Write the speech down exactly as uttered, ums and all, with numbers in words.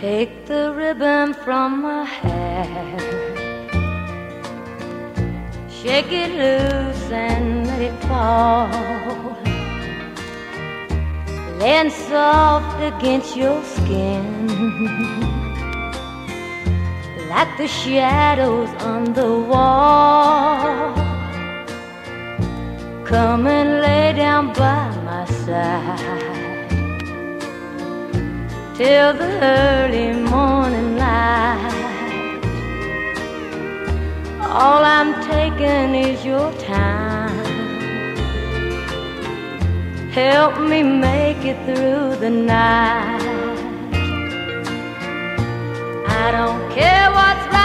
Take the ribbon from my hair, shake it loose and let it fall, laying soft against your skin, like the shadows on the wall. Come and lay down by my side till the early morning light. All I'm taking is your time. Help me make it through the night. I don't care what's right.